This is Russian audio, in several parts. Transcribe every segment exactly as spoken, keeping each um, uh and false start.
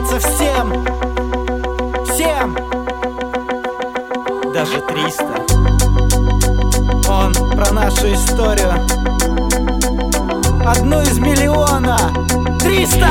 нравится всем. Всем. Даже триста. Он про нашу историю. Одну из миллиона. Триста.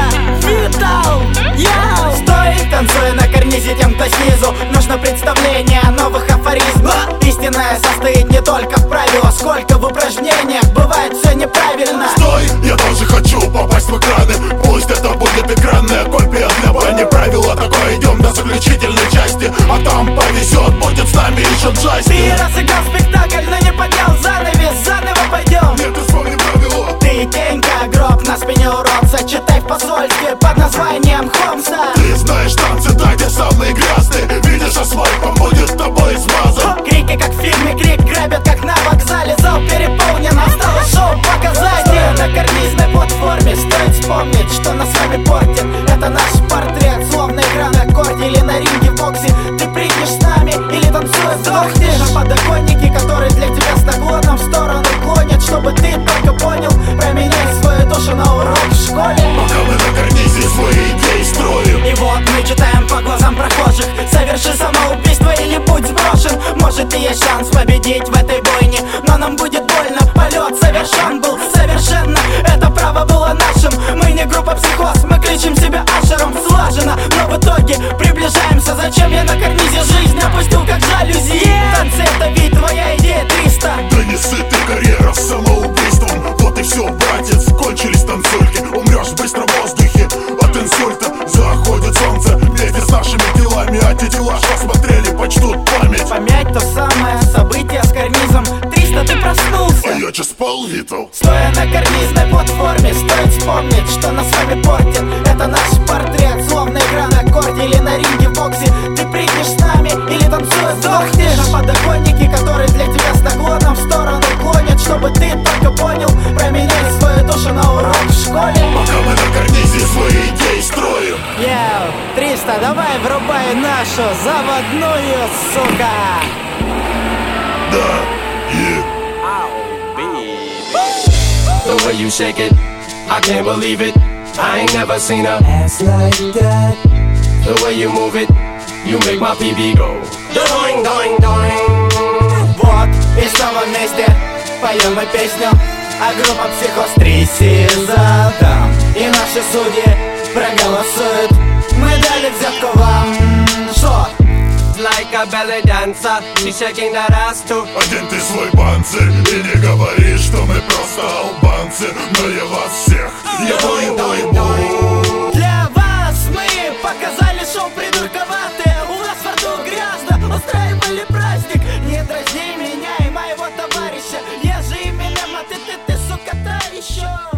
Витал. Яу. Стой, танцуя на карнизе тем, кто снизу. Нужно представление новых афоризмов. Истинное состоит не только в правилах, сколько в упражнениях. Бывает все неправильно. Стой, я тоже хочу попасть в экраны. Пусть это будет экранная копия для бани. Правила такое, идем до заключительной части. А там повезет, будет с нами еще Джастин. Ты разыграл спектакль, но не поднял занавес. Заново пойдем. Нет, исполни правила. Ты тенька, гроб на спине уродца. Читай в посольстве под названием Холмса. Ты знаешь танцы, да, где самые грязные. Видишь, асфальт, он будет тобой смазан. Крики как в фильме, крик грабят как на вокзале. Зал переполнен, осталось шоу показать. Стоя на карнизной платформе, стоит вспомнить, что нас с вами портит. Это наш портрет, словно игра на корте или на ринге в боксе. Ты придешь с нами или танцуешь, сдохнешь. На подоконнике, который для тебя с наклоном в сторону клонит. Чтобы ты только понял, променяй свою душу на урок в школе. Пока мы на карнизе свои идеи строим. И вот мы читаем по глазам прохожих: соверши самоубийство или будь сброшен. Может и есть шанс победить в этой бойне, но нам будет больно. Полет совершен был совершенно. Это право было нашим. Мы не группа Психоз, мы кричим себя Ашером. Слаженно, но в итоге приближаемся. Зачем я на карнизе жизнь опустил как жалюзи? Танцы — это ведь твоя идея, триста. Да не сыты карьера с самоубийством. Вот и все, братец, кончились танцульки. Умрешь быстро в воздухе от инсульта. Заходит солнце вместе с нашими телами. А те тела, что смотрели, почтут память. Помять то самое событие с карнизом. Триста, ты проснулся. А я че спал, Витал? Стоя на карнизной платформе, стоит вспомнить, что нас с вами портит. Это наш портрет, словно игра на корте или на ринге в боксе. Ты придешь с нами или танцуешь, сдохнешь. На подоконнике, который для тебя с наклоном в сторону клонит. Чтобы ты только понял, променяй свою душу на урок в школе. Пока мы на карнизе свои идеи строим. Яу. Триста, давай врубай нашу заводную, сука. Да, и... The way you shake it, I can't believe it. I ain't never seen a Ass like that. The way you move it, you make my pee-pee go doing, doing, doing. Вот, и снова вместе поем мы песню. А группа Психоз три сезона. И наши судьи проголосуют. Мы дали взятку вам. Шо? Like a belly dancer, she shaking that ass too. Один ты свой панцирь. И не говори, что мы просто албанцы. Но я вас всех, я бой, бой, бой. Для вас мы показали шоу придурковатое. У нас во рту грязно, устраивали праздник. Не дразни меня и моего товарища. Я же именно, а ты, ты, ты, сука, та еще.